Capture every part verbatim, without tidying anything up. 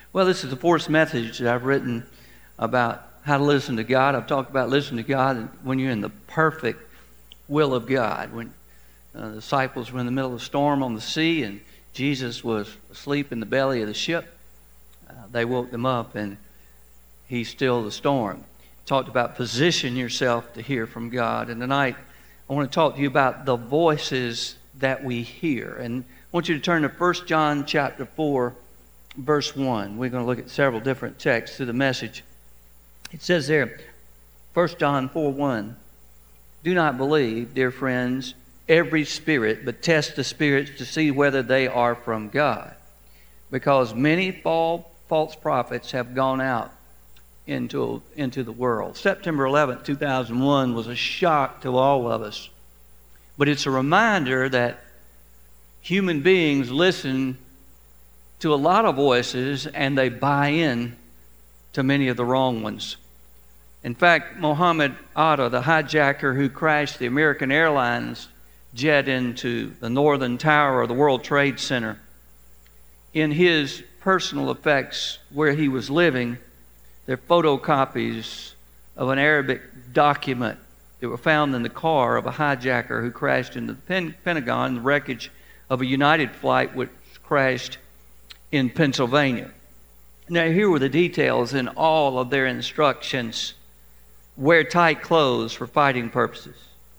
Well, this is the fourth message that I've written about how to listen to God. I've talked about listening to God when you're in the perfect will of God. When uh, the disciples were in the middle of a storm on the sea and Jesus was asleep in the belly of the ship, uh, they woke them up and he stilled the storm. Talked about position yourself to hear from God. And tonight I want to talk to you about the voices that we hear. And I want you to turn to First John chapter four, verse one. We're going to look at several different texts through the message. It says there, First John four one, do not believe, dear friends, every spirit, but test the spirits to see whether they are from God. Because many false prophets have gone out into, into the world. September eleventh, two thousand one was a shock to all of us. But it's a reminder that human beings listen to a lot of voices and they buy in to many of the wrong ones. In fact, Mohammed Atta, the hijacker who crashed the American Airlines jet into the northern tower of the World Trade Center, in his personal effects where he was living, there are photocopies of an Arabic document that were found in the car of a hijacker who crashed into the Pen- Pentagon, the wreckage of a United flight which crashed in Pennsylvania. Now, here were the details in all of their instructions. Wear tight clothes for fighting purposes.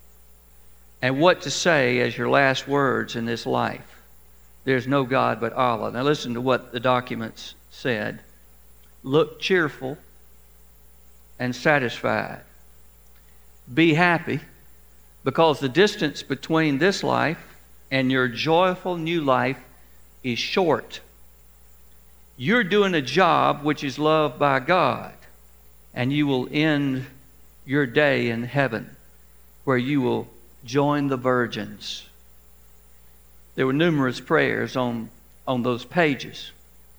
And what to say as your last words in this life. There's no God but Allah. Now listen to what the documents said. Look cheerful and satisfied. Be happy, because the distance between this life and your joyful new life is short. You're doing a job which is loved by God, and you will end your day in heaven, where you will join the virgins. There were numerous prayers on, on those pages.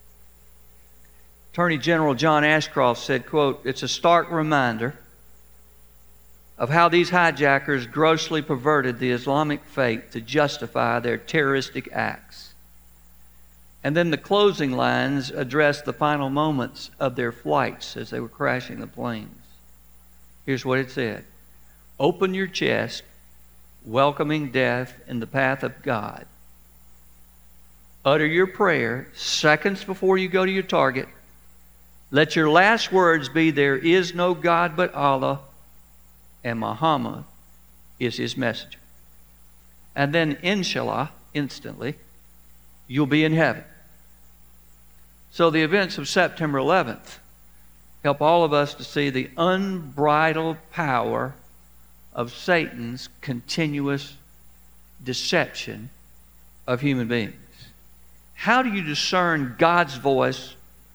Attorney General John Ashcroft said, quote, it's a stark reminder of how these hijackers grossly perverted the Islamic faith to justify their terroristic acts. And then the closing lines addressed the final moments of their flights as they were crashing the planes. Here's what it said. Open your chest, welcoming death in the path of God. Utter your prayer seconds before you go to your target. Let your last words be, there is no God but Allah, and Muhammad is his messenger. And then, inshallah, instantly, you'll be in heaven. So the events of September eleventh help all of us to see the unbridled power of Satan's continuous deception of human beings. How do you discern God's voice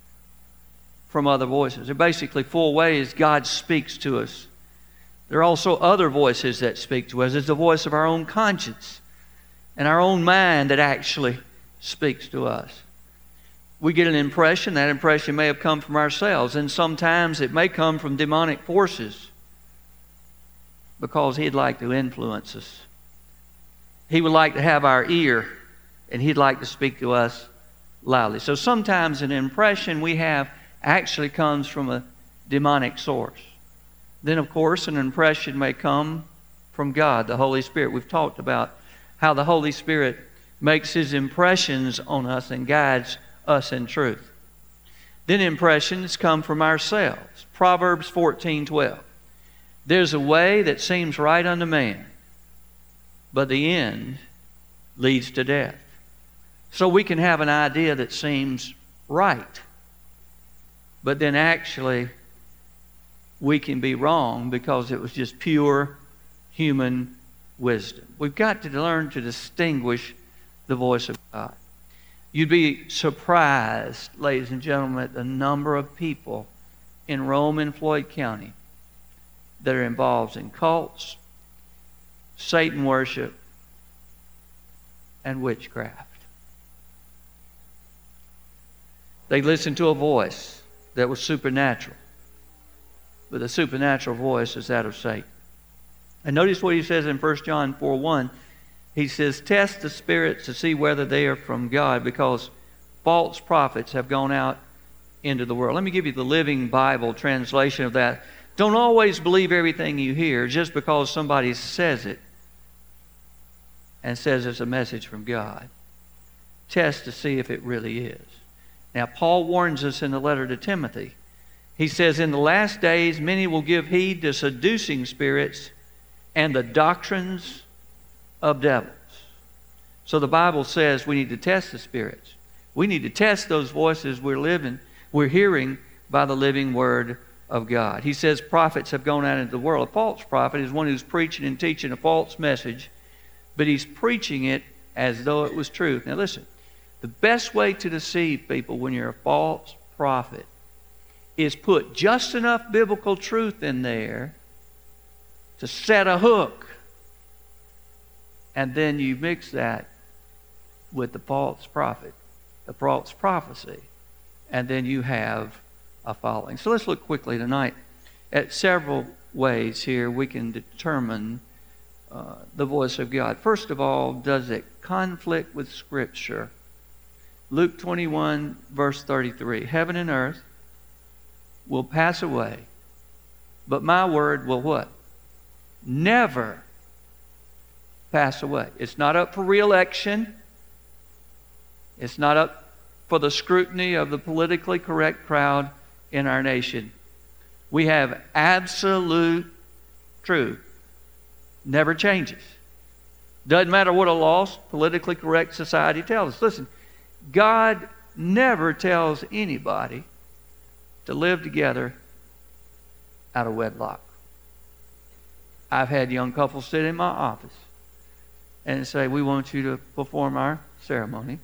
from other voices? There are basically four ways God speaks to us. There are also other voices that speak to us. There's the voice of our own conscience and our own mind that actually speaks to us. We get an impression. That impression may have come from ourselves, and sometimes it may come from demonic forces because he'd like to influence us. He would like to have our ear, and he'd like to speak to us loudly. So sometimes an impression we have actually comes from a demonic source. Then, of course, an impression may come from God, the Holy Spirit. We've talked about how the Holy Spirit makes his impressions on us and guides us in truth. Then impressions come from ourselves. Proverbs fourteen twelve. There's a way that seems right unto man, but the end leads to death. So we can have an idea that seems right, but then actually we can be wrong because it was just pure human wisdom. We've got to learn to distinguish the voice of God. You'd be surprised, ladies and gentlemen, at the number of people in Rome and Floyd County that are involved in cults, Satan worship, and witchcraft. They listened to a voice that was supernatural, but the supernatural voice is that of Satan. And notice what he says in First John four one. He says, test the spirits to see whether they are from God, because false prophets have gone out into the world. Let me give you the Living Bible translation of that. Don't always believe everything you hear just because somebody says it and says it's a message from God. Test to see if it really is. Now, Paul warns us in the letter to Timothy. He says, in the last days, many will give heed to seducing spirits and the doctrines of devils. So the Bible says we need to test the spirits. We need to test those voices we're living, we're hearing by the living Word of God. He says prophets have gone out into the world. A false prophet is one who's preaching and teaching a false message, but he's preaching it as though it was truth. Now listen, the best way to deceive people when you're a false prophet is put just enough biblical truth in there to set a hook, and then you mix that with the false prophet, the false prophecy, and then you have a following. So let's look quickly tonight at several ways here we can determine uh, the voice of God. First of all, does it conflict with Scripture? Luke twenty-one, verse thirty-three. Heaven and earth will pass away, but my word will what? Never pass away. It's not up for re-election. It's not up for the scrutiny of the politically correct crowd in our nation. We have absolute truth. Never changes. Doesn't matter what a lost, politically correct society tells us. Listen, God never tells anybody to live together out of wedlock. I've had young couples sit in my office and say, we want you to perform our ceremony.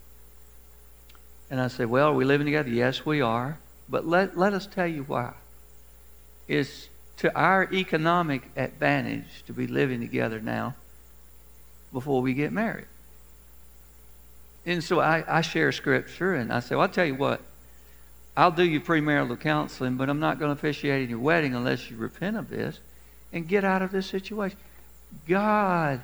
And I say, well, are we living together? Yes, we are. But let, let us tell you why. It's to our economic advantage to be living together now before we get married. And so I, I share Scripture, and I say, well, I'll tell you what. I'll do your premarital counseling, but I'm not going to officiate in your wedding unless you repent of this and get out of this situation. God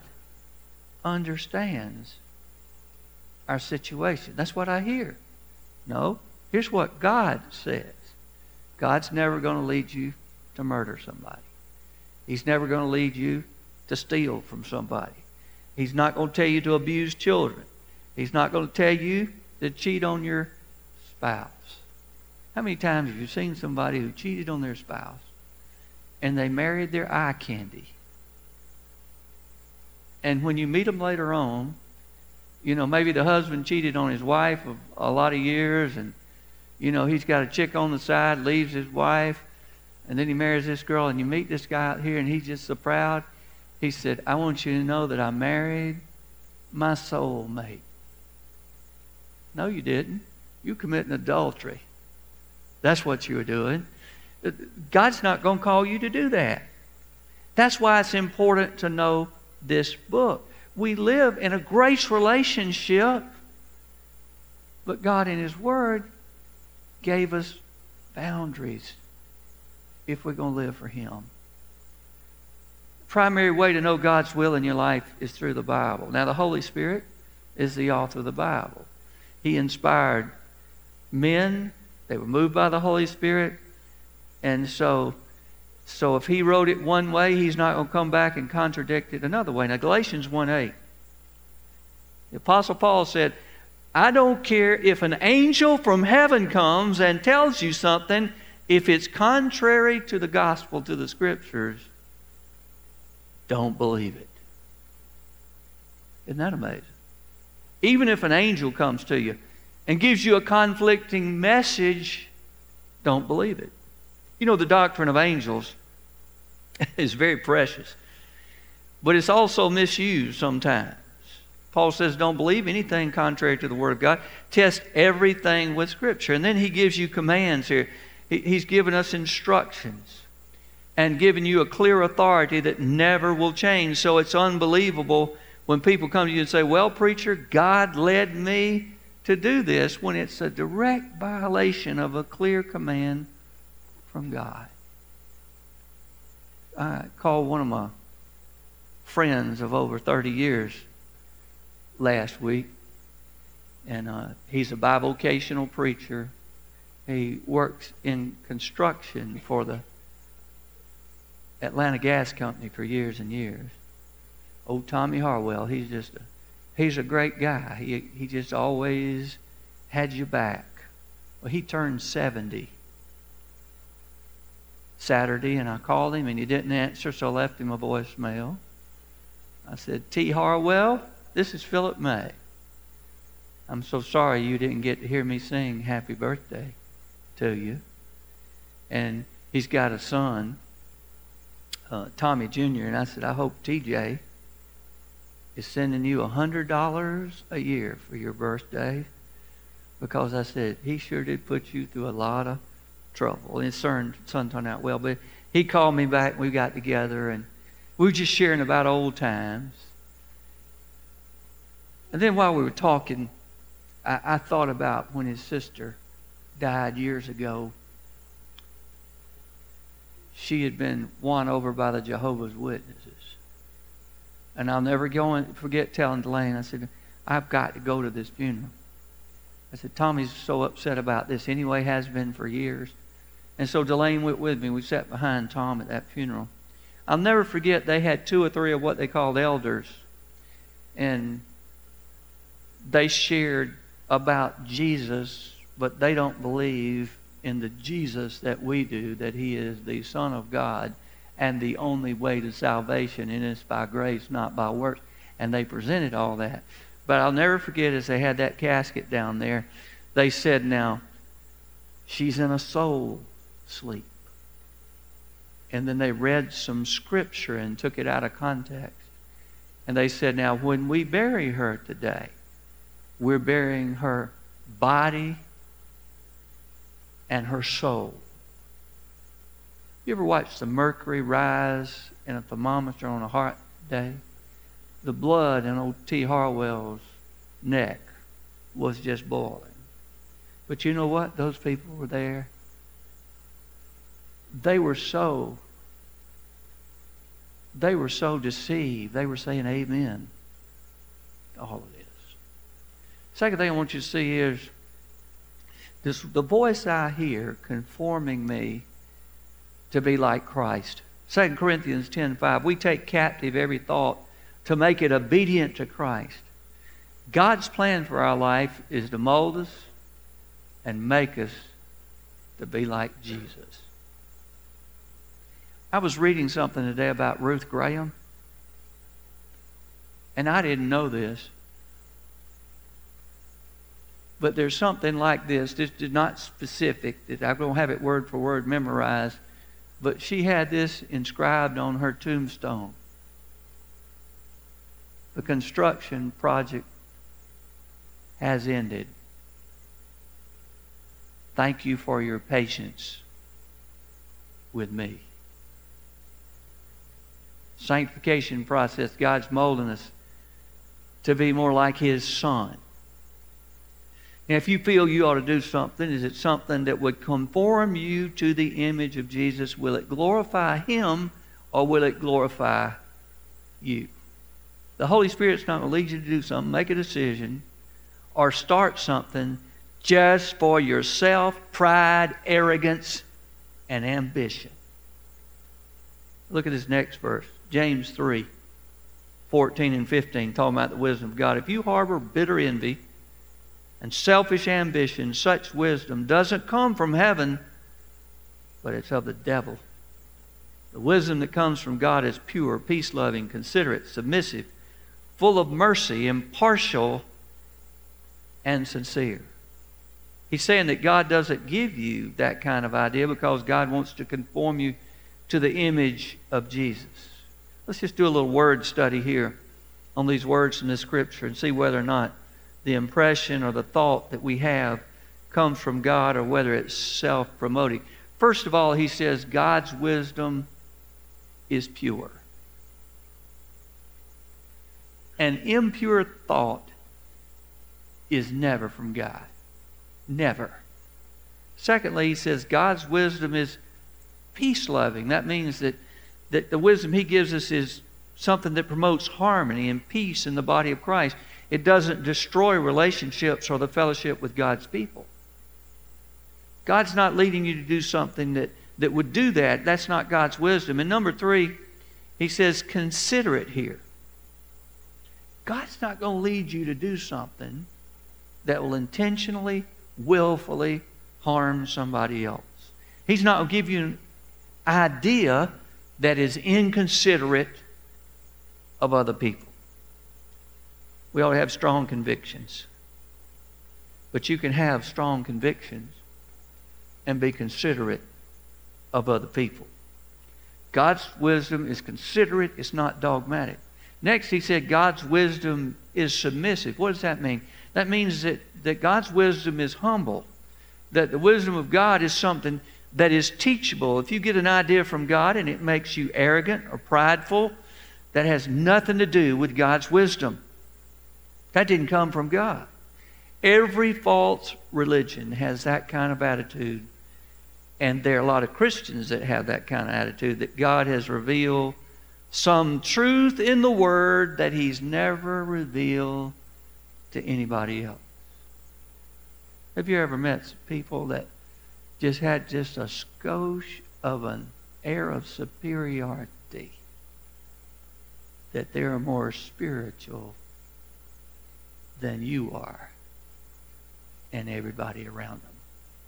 understands our situation. That's what I hear. No, here's what God says. God's never going to lead you to murder somebody. He's never going to lead you to steal from somebody. He's not going to tell you to abuse children. He's not going to tell you to cheat on your spouse. How many times have you seen somebody who cheated on their spouse and they married their eye candy? And when you meet them later on, you know, maybe the husband cheated on his wife of a lot of years, and, you know, he's got a chick on the side, leaves his wife, and then he marries this girl, and you meet this guy out here, and he's just so proud. He said, I want you to know that I married my soulmate. No, you didn't. You committing adultery. That's what you were doing. God's not going to call you to do that. That's why it's important to know this book. We live in a grace relationship, but God in His Word gave us boundaries if we're going to live for Him. The primary way to know God's will in your life is through the Bible. Now, the Holy Spirit is the author of the Bible. He inspired men. They were moved by the Holy Spirit. And so, so if He wrote it one way, He's not going to come back and contradict it another way. Now, Galatians one eight. The Apostle Paul said, I don't care if an angel from heaven comes and tells you something, if it's contrary to the gospel, to the Scriptures, don't believe it. Isn't that amazing? Even if an angel comes to you and gives you a conflicting message, don't believe it. You know, the doctrine of angels is very precious, but it's also misused sometimes. Paul says, don't believe anything contrary to the Word of God. Test everything with Scripture. And then he gives you commands here. He's given us instructions and given you a clear authority that never will change. So it's unbelievable when people come to you and say, well, preacher, God led me to do this, when it's a direct violation of a clear command from God. I called one of my friends of over thirty years last week, and uh, he's a bivocational preacher. He works in construction for the Atlanta Gas Company for years and years. Old Tommy Harwell, he's just a, he's a great guy. He he just always had your back. Well, he turned seventy Saturday, and I called him, and he didn't answer, so I left him a voicemail. I said, T. Harwell, this is Philip May. I'm so sorry you didn't get to hear me sing happy birthday to you. And he's got a son, uh, Tommy Junior, and I said, I hope T J is sending you one hundred dollars a year for your birthday, because I said, he sure did put you through a lot of trouble. And his son, son turned out well, but he called me back, we got together, and we were just sharing about old times. And then while we were talking, I, I thought about when his sister died years ago. She had been won over by the Jehovah's Witnesses. And I'll never go and forget telling Delane, I said, I've got to go to this funeral. I said, Tommy's so upset about this anyway, has been for years. And so Delane went with me. We sat behind Tom at that funeral. I'll never forget, they had two or three of what they called elders. And they shared about Jesus, but they don't believe in the Jesus that we do, that he is the Son of God and the only way to salvation, and it's by grace, not by works. And they presented all that. But I'll never forget, as they had that casket down there, they said, now, she's in a soul sleep. And then they read some scripture and took it out of context. And they said, now, when we bury her today, we're burying her body and her soul. You ever watch the mercury rise in a thermometer on a hot day? The blood in old T. Harwell's neck was just boiling. But you know what? Those people were there. They were so, they were so deceived. They were saying amen to all of this. Second thing I want you to see is this, the voice I hear conforming me to be like Christ. Second Corinthians ten five, we take captive every thought to make it obedient to Christ. God's plan for our life is to mold us and make us to be like Jesus. I was reading something today about Ruth Graham, and I didn't know this, but there's something like this. This is not specific. I don't have it word for word memorized, but she had this inscribed on her tombstone. The construction project has ended. Thank you for your patience with me. Sanctification process, God's molding us to be more like his Son. And if you feel you ought to do something, is it something that would conform you to the image of Jesus? Will it glorify him, or will it glorify you? The Holy Spirit's not going to lead you to do something, make a decision, or start something just for yourself, pride, arrogance, and ambition. Look at this next verse. James three, fourteen and fifteen, talking about the wisdom of God. If you harbor bitter envy and selfish ambition, such wisdom doesn't come from heaven, but it's of the devil. The wisdom that comes from God is pure, peace-loving, considerate, submissive, full of mercy, impartial, and sincere. He's saying that God doesn't give you that kind of idea because God wants to conform you to the image of Jesus. Let's just do a little word study here on these words in the Scripture and see whether or not the impression or the thought that we have comes from God or whether it's self-promoting. First of all, he says God's wisdom is pure. An impure thought is never from God. Never. Secondly, he says God's wisdom is peace-loving. That means that, that the wisdom he gives us is something that promotes harmony and peace in the body of Christ. It doesn't destroy relationships or the fellowship with God's people. God's not leading you to do something that, that would do that. That's not God's wisdom. And number three, he says, consider it here. God's not going to lead you to do something that will intentionally, willfully harm somebody else. He's not going to give you an idea that is inconsiderate of other people. We ought to have strong convictions. But you can have strong convictions and be considerate of other people. God's wisdom is considerate, it's not dogmatic. Next, he said God's wisdom is submissive. What does that mean? That means that, that God's wisdom is humble. That the wisdom of God is something that is teachable. If you get an idea from God and it makes you arrogant or prideful, that has nothing to do with God's wisdom. That didn't come from God. Every false religion has that kind of attitude. And there are a lot of Christians that have that kind of attitude, that God has revealed some truth in the Word that He's never revealed to anybody else. Have you ever met people that just had just a skosh of an air of superiority? That they're more spiritual than you are and everybody around them.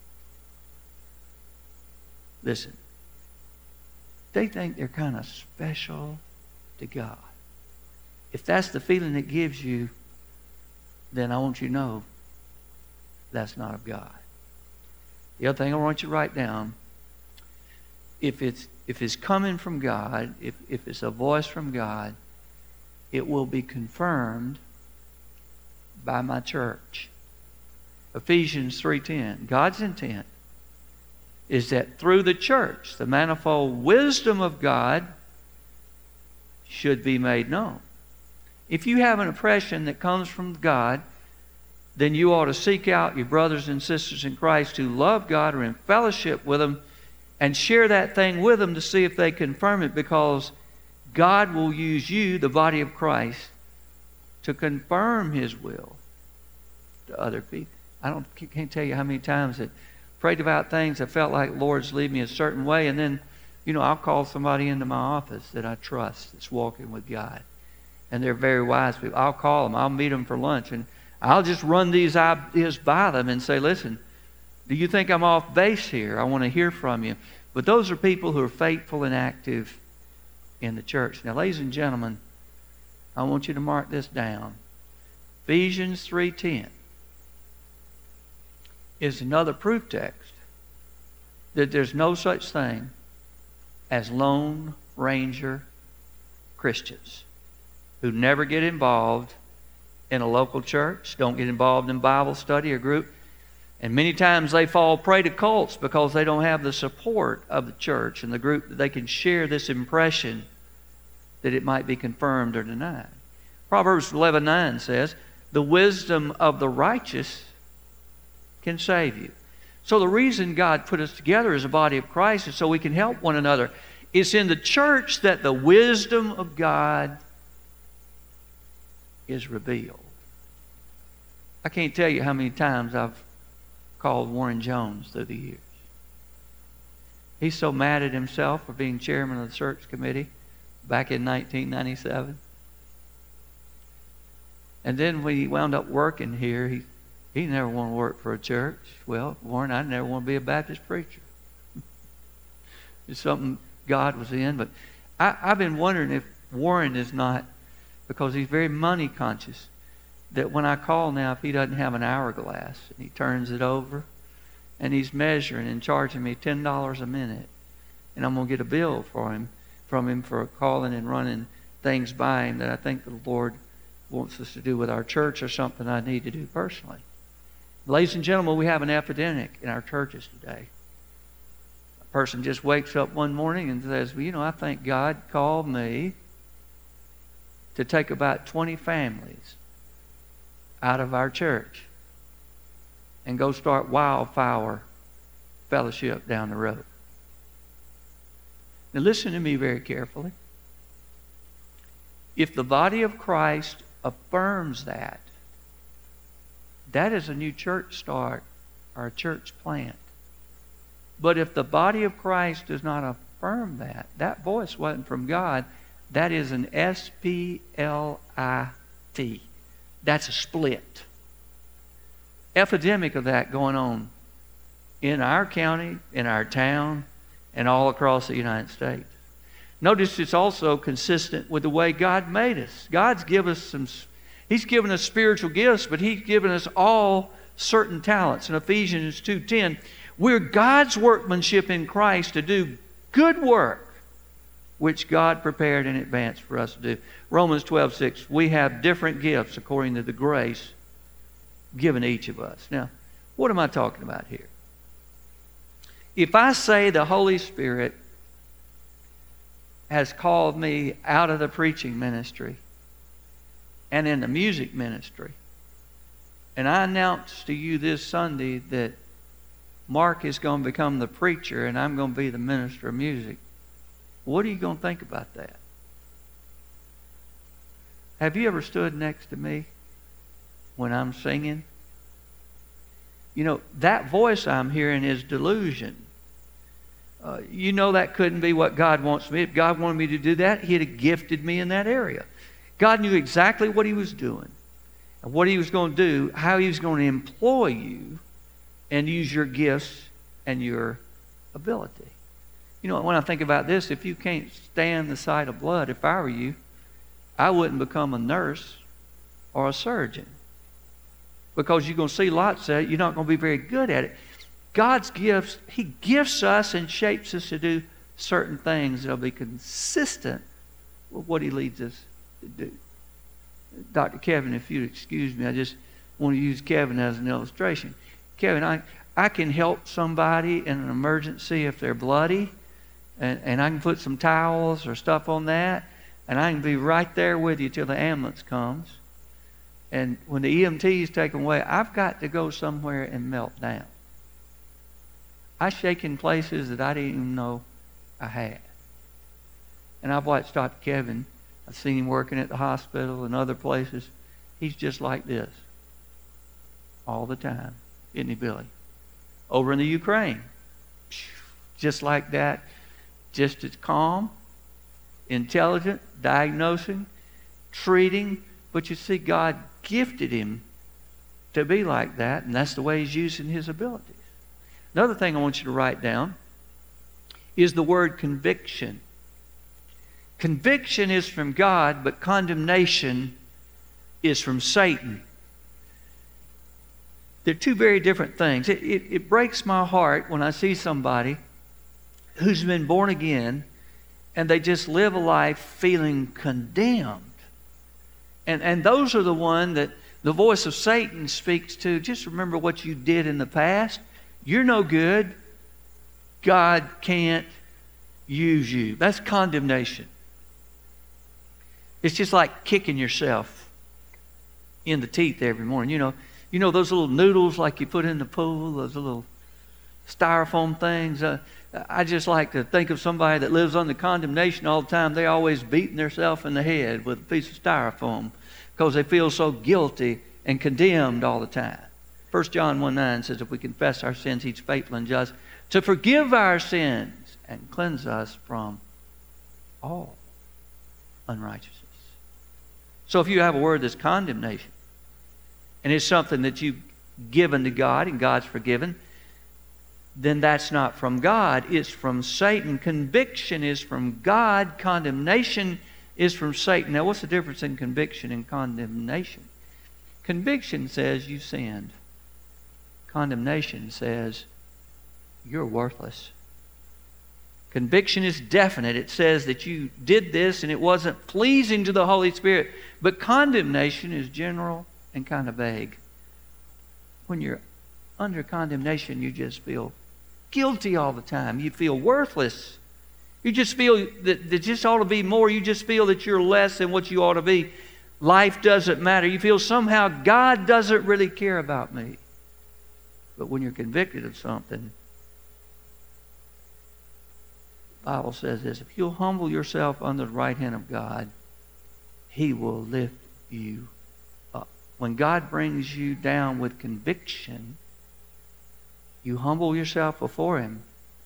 Listen, they think they're kind of special to God. If that's the feeling it gives you, then I want you to know that's not of God. The other thing I want you to write down, if it's if it's coming from God, if, if it's a voice from God, it will be confirmed by my church. Ephesians three ten. God's intent is that through the church, the manifold wisdom of God should be made known. If you have an impression that comes from God, then you ought to seek out your brothers and sisters in Christ who love God or in fellowship with them and share that thing with them to see if they confirm it, because God will use you, the body of Christ, to confirm His will to other people. I don't can't tell you how many times that prayed about things. I felt like Lord's lead me a certain way, and then, you know, I'll call somebody into my office that I trust that's walking with God, and they're very wise people. I'll call them. I'll meet them for lunch, and I'll just run these ideas by them and say, listen, do you think I'm off base here? I want to hear from you. But those are people who are faithful and active in the church. Now, ladies and gentlemen, I want you to mark this down. Ephesians three ten is another proof text that there's no such thing as Lone Ranger Christians who never get involved in a local church, don't get involved in Bible study or group. And many times they fall prey to cults because they don't have the support of the church and the group that they can share this impression that it might be confirmed or denied. Proverbs eleven nine says, the wisdom of the righteous can save you. So the reason God put us together as a body of Christ is so we can help one another. It's in the church that the wisdom of God is revealed. I can't tell you how many times I've called Warren Jones through the years. He's so mad at himself for being chairman of the search committee back in nineteen ninety-seven. And then when he wound up working here, he he never wanted to work for a church. Well, Warren, I never want to be a Baptist preacher. It's something God was in. But I, I've been wondering if Warren is not, because he's very money conscious, that when I call now, if he doesn't have an hourglass and he turns it over and he's measuring and charging me ten dollars a minute, and I'm going to get a bill for him from him for calling and running things by him that I think the Lord wants us to do with our church, or something I need to do personally. Ladies and gentlemen, we have an epidemic in our churches today. A person just wakes up one morning and says, well, you know, I think God called me to take about twenty families out of our church and go start Wildflower Fellowship down the road. Now listen to me very carefully. If the body of Christ affirms that, that is a new church start or a church plant. But if the body of Christ does not affirm that, that voice wasn't from God. That is an S P L I T. That's a split. Epidemic of that going on in our county, in our town, and all across the United States. Notice it's also consistent with the way God made us. God's given us some, He's given us spiritual gifts, but He's given us all certain talents. In Ephesians two ten, we're God's workmanship in Christ to do good work, which God prepared in advance for us to do. Romans twelve six, we have different gifts according to the grace given each of us. Now, what am I talking about here? If I say the Holy Spirit has called me out of the preaching ministry and in the music ministry, and I announce to you this Sunday that Mark is going to become the preacher and I'm going to be the minister of music, what are you going to think about that? Have you ever stood next to me when I'm singing? You know, that voice I'm hearing is delusion. Uh, you know that couldn't be what God wants me. If God wanted me to do that, He'd have gifted me in that area. God knew exactly what He was doing and what He was going to do, how He was going to employ you and use your gifts and your ability. You know, when I think about this, if you can't stand the sight of blood, if I were you, I wouldn't become a nurse or a surgeon. Because you're going to see lots of it, you're not going to be very good at it. God's gifts, He gifts us and shapes us to do certain things that will be consistent with what He leads us to do. Doctor Kevin, if you'd excuse me, I just want to use Kevin as an illustration. Kevin, I, I can help somebody in an emergency if they're bloody, and, and I can put some towels or stuff on that, and I can be right there with you till the ambulance comes. And when the E M T is taken away, I've got to go somewhere and melt down. I shake in places that I didn't even know I had. And I've watched Doctor Kevin. I've seen him working at the hospital and other places. He's just like this all the time, isn't he, Billy? Over in the Ukraine, just like that, just as calm, intelligent, diagnosing, treating. But you see, God gifted him to be like that, and that's the way He's using His abilities. Another thing I want you to write down is the word conviction. Conviction is from God, but condemnation is from Satan. They're two very different things. It, it, it breaks my heart when I see somebody who's been born again and they just live a life feeling condemned. And, and those are the one that the voice of Satan speaks to. Just remember what you did in the past. You're no good. God can't use you. That's condemnation. It's just like kicking yourself in the teeth every morning. You know, you know those little noodles like you put in the pool, those little styrofoam things. Uh, I just like to think of somebody that lives under condemnation all the time. They're always beating themselves in the head with a piece of styrofoam because they feel so guilty and condemned all the time. First John one nine says, if we confess our sins, He's faithful and just to forgive our sins and cleanse us from all unrighteousness. So if you have a word that's condemnation, and it's something that you've given to God and God's forgiven, then that's not from God. It's from Satan. Conviction is from God. Condemnation is from Satan. Now, what's the difference in conviction and condemnation? Conviction says you sinned. Condemnation says you're worthless. Conviction is definite. It says that you did this and it wasn't pleasing to the Holy Spirit. But condemnation is general and kind of vague. When you're under condemnation, you just feel guilty all the time. You feel worthless. You just feel that there just ought to be more. You just feel that you're less than what you ought to be. Life doesn't matter. You feel somehow God doesn't really care about me. But when you're convicted of something, the Bible says this, if you'll humble yourself under the right hand of God, He will lift you up. When God brings you down with conviction, you humble yourself before Him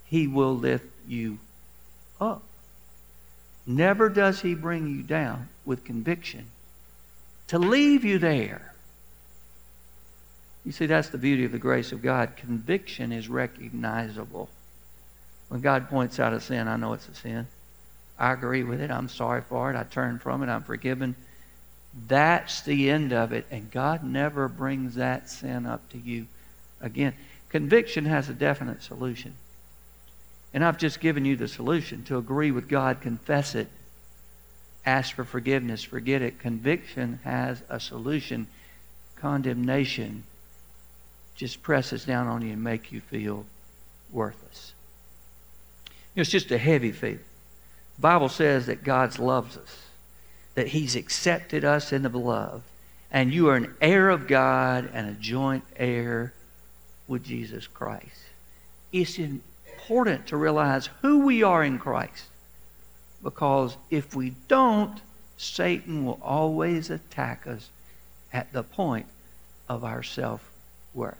He will lift you up. Never does He bring you down with conviction to leave you there. You see, that's the beauty of the grace of God. Conviction is recognizable. When God points out a sin, I know it's a sin. I agree with it. I'm sorry for it. I turn from it. I'm forgiven. That's the end of it. And God never brings that sin up to you again. Conviction has a definite solution. And I've just given you the solution. To agree with God, confess it. Ask for forgiveness. Forget it. Conviction has a solution. Condemnation just presses down on you and make you feel worthless. You know, it's just a heavy feeling. The Bible says that God loves us, that He's accepted us in the beloved, and you are an heir of God and a joint heir with Jesus Christ. It's important to realize who we are in Christ, because if we don't, Satan will always attack us at the point of our self-worth.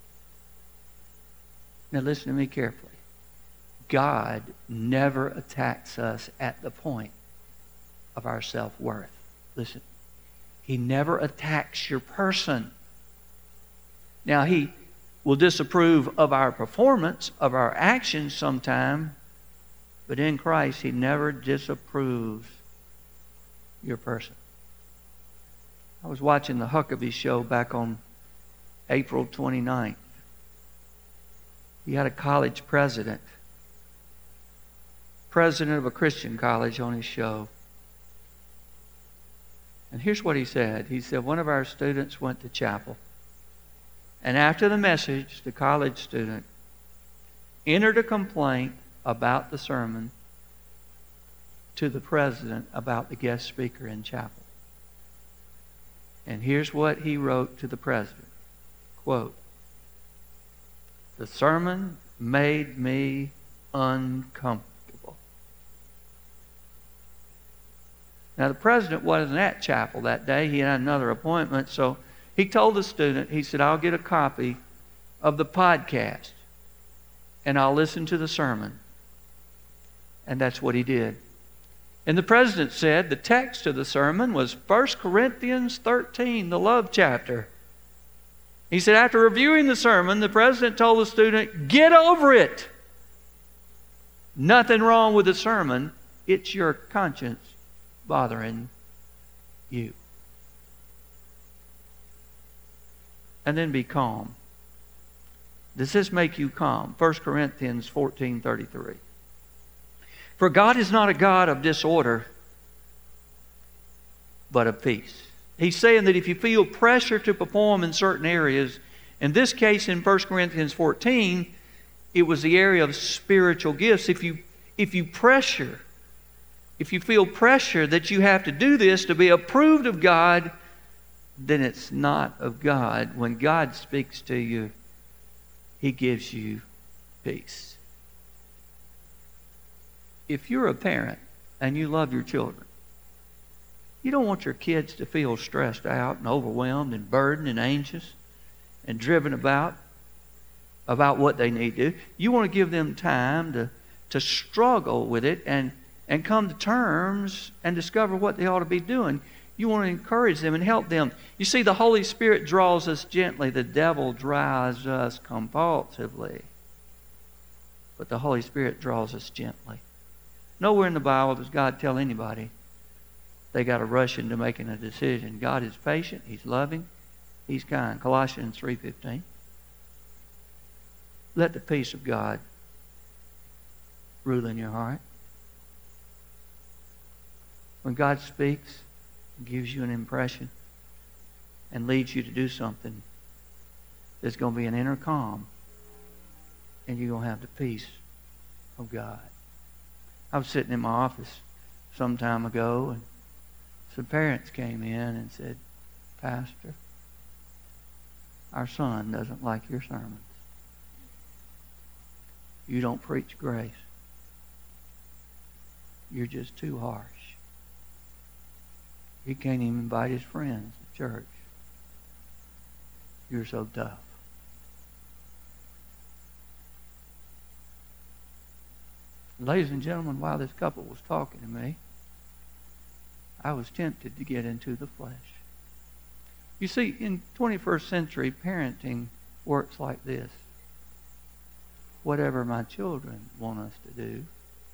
Now listen to me carefully. God never attacks us at the point of our self-worth. Listen, He never attacks your person. Now, He will disapprove of our performance, of our actions sometime, but in Christ, He never disapproves your person. I was watching the Huckabee show back on April twenty-ninth. He had a college president, president of a Christian college, on his show. And here's what he said. He said, one of our students went to chapel. And after the message, the college student entered a complaint about the sermon to the president about the guest speaker in chapel. And here's what he wrote to the president. Quote, "The sermon made me uncomfortable." Now, the president wasn't at chapel that day. He had another appointment. So he told the student, he said, "I'll get a copy of the podcast and I'll listen to the sermon." And that's what he did. And the president said the text of the sermon was First Corinthians thirteen, the love chapter. He said after reviewing the sermon, the president told the student, "Get over it. Nothing wrong with the sermon. It's your conscience bothering you." And then be calm. Does this make you calm? First Corinthians fourteen thirty-three. "For God is not a God of disorder, but of peace." He's saying that if you feel pressure to perform in certain areas, in this case in First Corinthians fourteen, it was the area of spiritual gifts. If you, if you pressure, if you feel pressure that you have to do this to be approved of God, then it's not of God. When God speaks to you, He gives you peace. If you're a parent and you love your children, you don't want your kids to feel stressed out and overwhelmed and burdened and anxious and driven about about what they need to do. You want to give them time to, to struggle with it and, and come to terms and discover what they ought to be doing. You want to encourage them and help them. You see, the Holy Spirit draws us gently. The devil drives us compulsively. But the Holy Spirit draws us gently. Nowhere in the Bible does God tell anybody they got to rush into making a decision. God is patient. He's loving. He's kind. Colossians three fifteen. Let the peace of God rule in your heart. When God speaks, gives you an impression, and leads you to do something, there's going to be an inner calm, and you're going to have the peace of God. I was sitting in my office some time ago, and some parents came in and said, "Pastor, our son doesn't like your sermons. You don't preach grace. You're just too harsh. He can't even invite his friends to church. You're so tough." Ladies and gentlemen, while this couple was talking to me, I was tempted to get into the flesh. You see, in twenty-first century, parenting works like this. Whatever my children want us to do,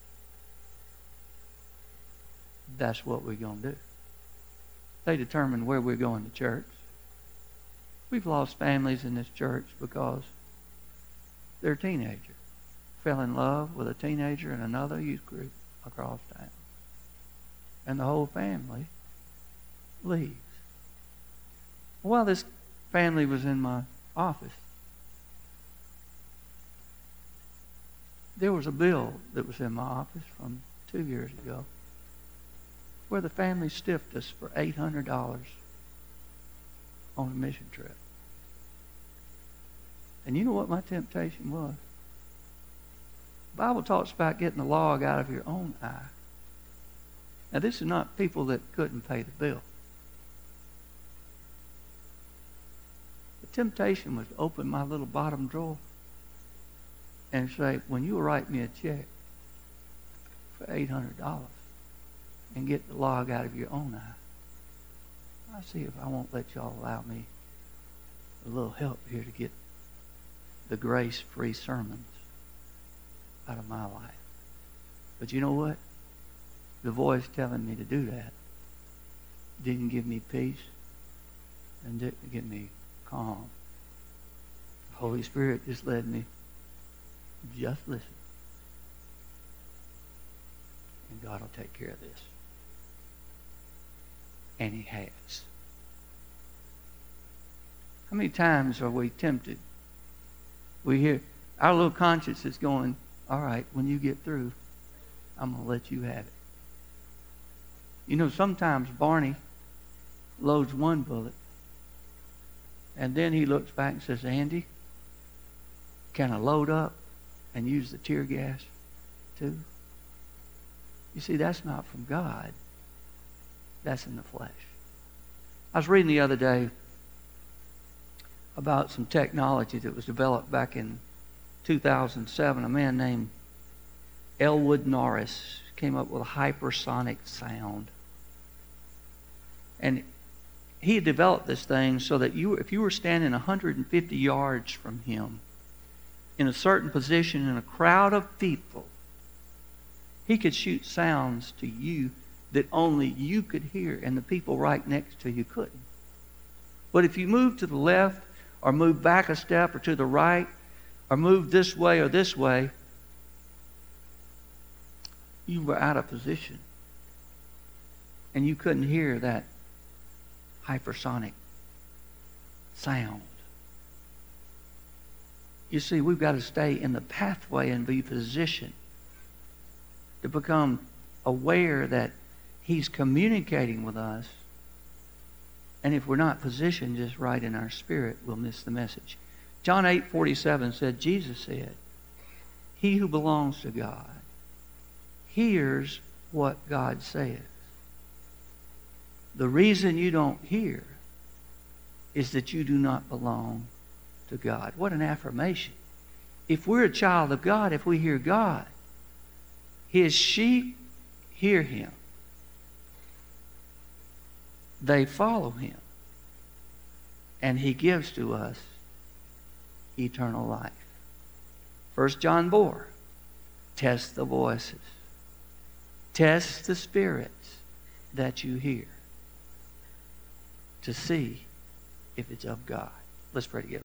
that's what we're going to do. They determine where we're going to church. We've lost families in this church because they're teenagers. Fell in love with a teenager in another youth group across town. And the whole family leaves. While this family was in my office, there was a bill that was in my office from two years ago where the family stiffed us for eight hundred dollars on a mission trip. And you know what my temptation was? The Bible talks about getting the log out of your own eye. Now, this is not people that couldn't pay the bill. The temptation was to open my little bottom drawer and say, when you write me a check for eight hundred dollars and get the log out of your own eye, I'll see if I won't let y'all allow me a little help here to get the grace-free sermons out of my life. But you know what? The voice telling me to do that didn't give me peace and didn't give me calm. The Holy Spirit just led me, just listen. And God will take care of this. And He has. How many times are we tempted? We hear, our little conscience is going, all right, when you get through, I'm going to let you have it. You know, sometimes Barney loads one bullet, and then he looks back and says, Andy, can I load up and use the tear gas too? You see, that's not from God. That's in the flesh. I was reading the other day about some technology that was developed back in two thousand seven. A man named Elwood Norris came up with a hypersonic sound. And he had developed this thing so that you, if you were standing one hundred fifty yards from him in a certain position in a crowd of people, he could shoot sounds to you that only you could hear and the people right next to you couldn't. But if you moved to the left or moved back a step or to the right or moved this way or this way, you were out of position. And you couldn't hear that hypersonic sound. You see, we've got to stay in the pathway and be positioned to become aware that He's communicating with us. And if we're not positioned just right in our spirit, we'll miss the message. John eight forty-seven said, Jesus said, he who belongs to God hears what God says. The reason you don't hear is that you do not belong to God. What an affirmation. If we're a child of God, if we hear God, His sheep hear Him. They follow Him. And He gives to us eternal life. First John four, test the voices. Test the spirits that you hear to see if it's of God. Let's pray together.